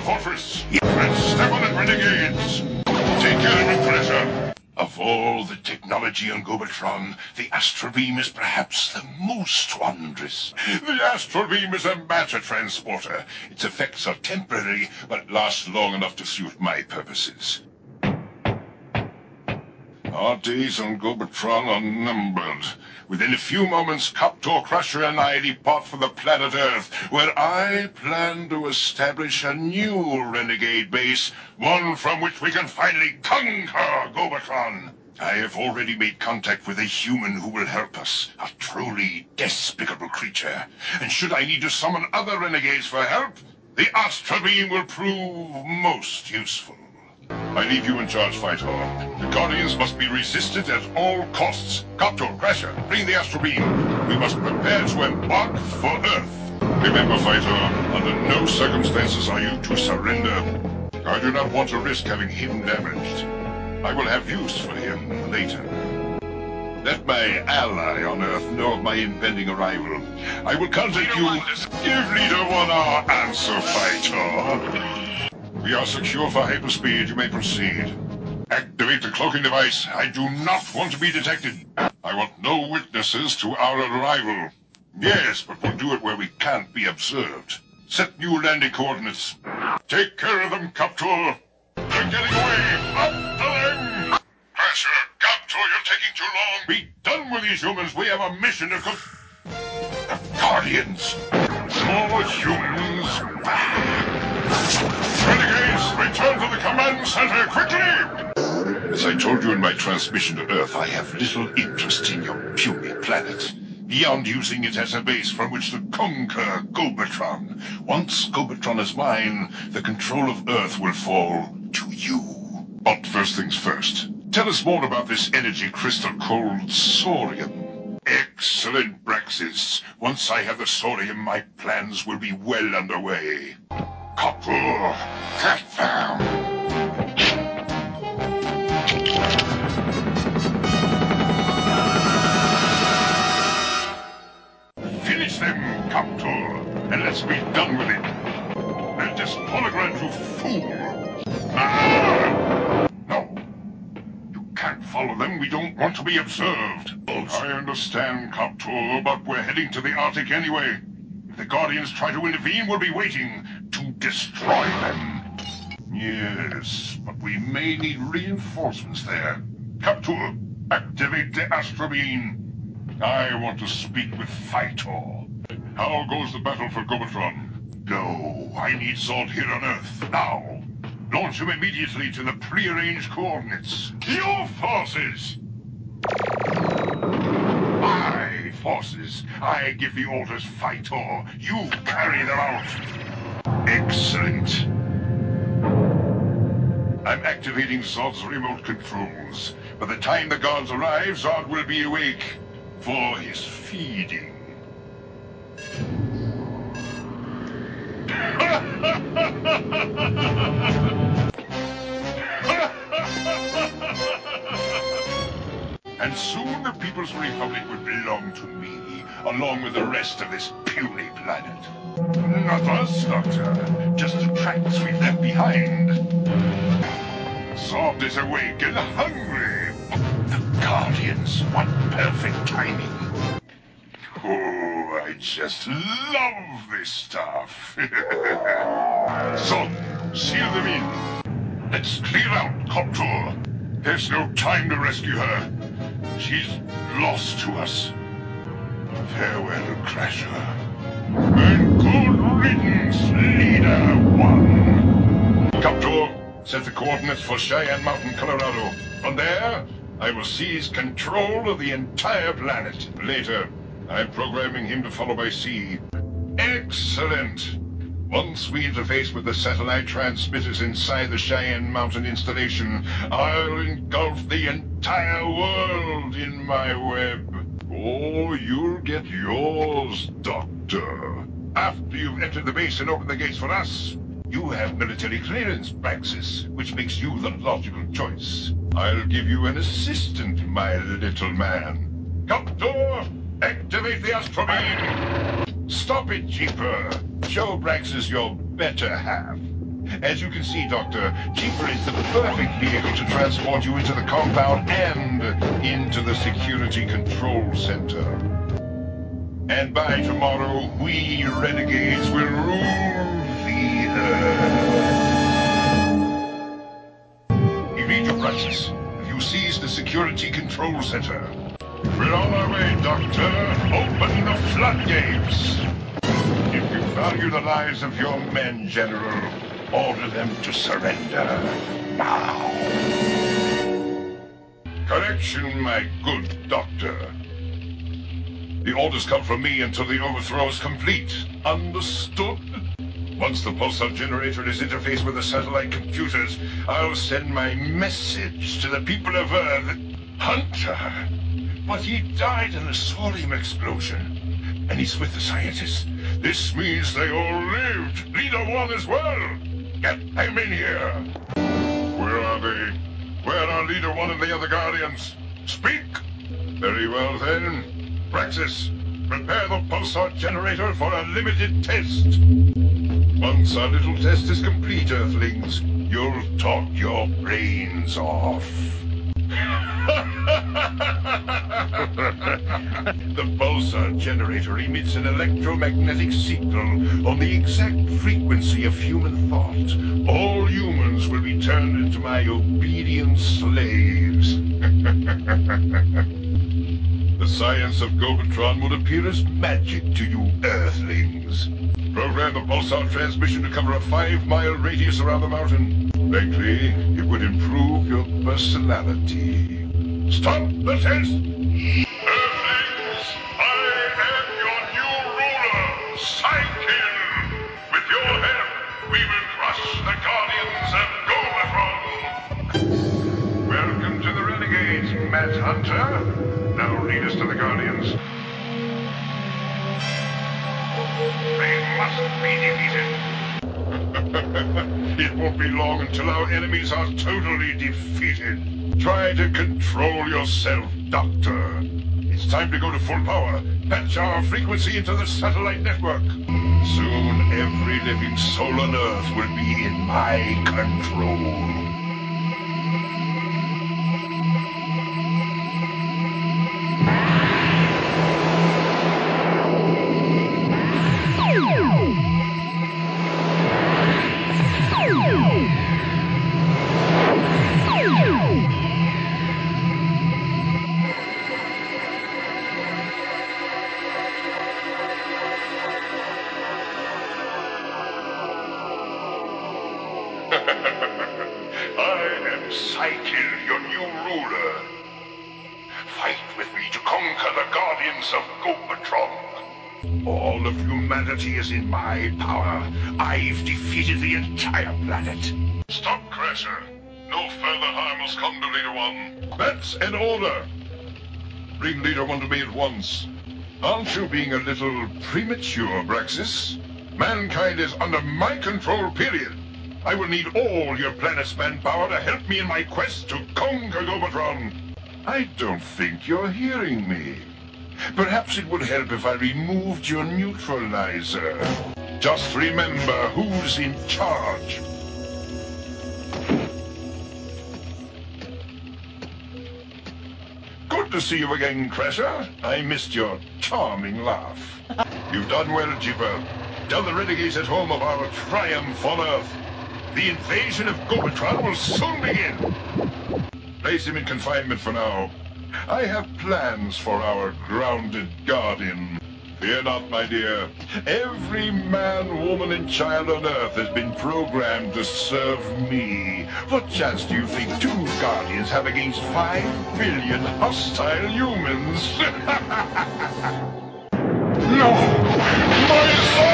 fortress and step on it, renegades. Take care of it, Crasher. Of all the technology on Gobatron, the Astral Beam is perhaps the most wondrous. The Astral Beam is a matter transporter. Its effects are temporary, but last long enough to suit my purposes. Our days on Gobatron are numbered. Within a few moments, Coptor, Crusher, and I depart for the planet Earth, where I plan to establish a new renegade base, one from which we can finally conquer Gobatron. I have already made contact with a human who will help us, a truly despicable creature. And should I need to summon other renegades for help, the Astral Beam will prove most useful. I leave you in charge, Phytor. The Guardians must be resisted at all costs. Coptor, Crasher, bring the Astral Beam. We must prepare to embark for Earth. Remember, Phytor, under no circumstances are you to surrender. I do not want to risk having him damaged. I will have use for him later. Let my ally on Earth know of my impending arrival. I will contact you. Give Leader 1 our answer, Phytor. We are secure for hyperspeed. You may proceed. Activate the cloaking device. I do not want to be detected. I want no witnesses to our arrival. Yes, but we'll do it where we can't be observed. Set new landing coordinates. Take care of them, Coptor. They're getting away. After them! Crasher, Coptor, you're taking too long. Be done with these humans. We have a mission to The Guardians. More humans. Renegades, return to the command center, quickly! As I told you in my transmission to Earth, I have little interest in your puny planet, beyond using it as a base from which to conquer Gobatron. Once Gobatron is mine, the control of Earth will fall to you. But first things first, tell us more about this energy crystal called Sorium. Excellent, Braxis. Once I have the Sorium, my plans will be well underway. Coptor, confirm. Finish them, Coptor, and let's be done with it. And this hologram, you fool! Ah! No, you can't follow them. We don't want to be observed. I understand, Coptor, but we're heading to the Arctic anyway. If the Guardians try to intervene, we'll be waiting to destroy them. Yes, but we may need reinforcements there. Coptor, activate the Astral Beam. I want to speak with Phytor. How goes the battle for Gobatron? No, I need Zod here on Earth, now. Launch him immediately to the prearranged coordinates. Your forces! My forces. I give the orders, Phytor. You carry them out. Excellent. I'm activating Zod's remote controls. By the time the guards arrive, Zod will be awake for his feeding. And soon the People's Republic will belong to me, along with the rest of this puny planet. Not us, Doctor. Just the tracks we've left behind. Zod is awake and hungry. The Guardians, what perfect timing. Oh, I just love this stuff. Zod, seal them in. Let's clear out, Coptor. There's no time to rescue her. She's lost to us. Farewell, Crasher. And good riddance, Leader 1. Coptor, set the coordinates for Cheyenne Mountain, Colorado. From there, I will seize control of the entire planet. Later, I'm programming him to follow by sea. Excellent! Once we interface with the satellite transmitters inside the Cheyenne Mountain installation, I'll engulf the entire world in my web. Oh, you'll get yours, Doctor. After you've entered the base and opened the gates for us, you have military clearance, Praxis, which makes you the logical choice. I'll give you an assistant, my little man. Coptor, activate the Astral Beam! Stop it, Jeeper. Show Braxis your better half. As you can see, Doctor, Jeeper is the perfect vehicle to transport you into the compound and into the security control center. And by tomorrow, we renegades will rule the earth. Immediate Praxis, you seize the security control center. We're on our way, Doctor. Open the floodgates. If you value the lives of your men, General, order them to surrender now. Correction, my good Doctor. The orders come from me until the overthrow is complete. Understood? Once the pulsar generator is interfaced with the satellite computers, I'll send my message to the people of Earth. Hunter! But he died in the Solium explosion. And he's with the scientists. This means they all lived. Leader One as well. Get them in here. Where are they? Where are Leader One and the other Guardians? Speak! Very well then. Praxis, prepare the pulsar generator for a limited test. Once our little test is complete, Earthlings, you'll talk your brains off. The pulsar generator emits an electromagnetic signal on the exact frequency of human thought. All humans will be turned into my obedient slaves. The science of Gobatron would appear as magic to you Earthlings. Program the pulsar transmission to cover a 5-mile radius around the mountain. Frankly, it would improve your personality. Stop the test! Earthlings, I am your new ruler, Psykill! With your help, we will crush the Guardians of Gobatron! Welcome to the Renegades, Matt Hunter. Now lead us to the Guardians. They mustn't be defeated. It won't be long until our enemies are totally defeated. Try to control yourself, Doctor. It's time to go to full power. Patch our frequency into the satellite network. Soon, every living soul on Earth will be in my control. Psykill, your new ruler. Fight with me to conquer the Guardians of Gobatron. All of humanity is in my power. I've defeated the entire planet. Stop, Crasher. No further harm has come to Leader One. That's an order. Bring Leader One to me at once. Aren't you being a little premature, Braxis? Mankind is under my control, period. I will need all your planet's manpower to help me in my quest to conquer Gobatron. I don't think you're hearing me. Perhaps it would help if I removed your neutralizer. Just remember who's in charge. Good to see you again, Crasher. I missed your charming laugh. You've done well, Jeeper. Tell the renegades at home of our triumph on Earth. The invasion of Gobatron will soon begin. Place him in confinement for now. I have plans for our grounded guardian. Fear not, my dear. Every man, woman, and child on Earth has been programmed to serve me. What chance do you think 2 guardians have against 5 billion hostile humans? No! My son!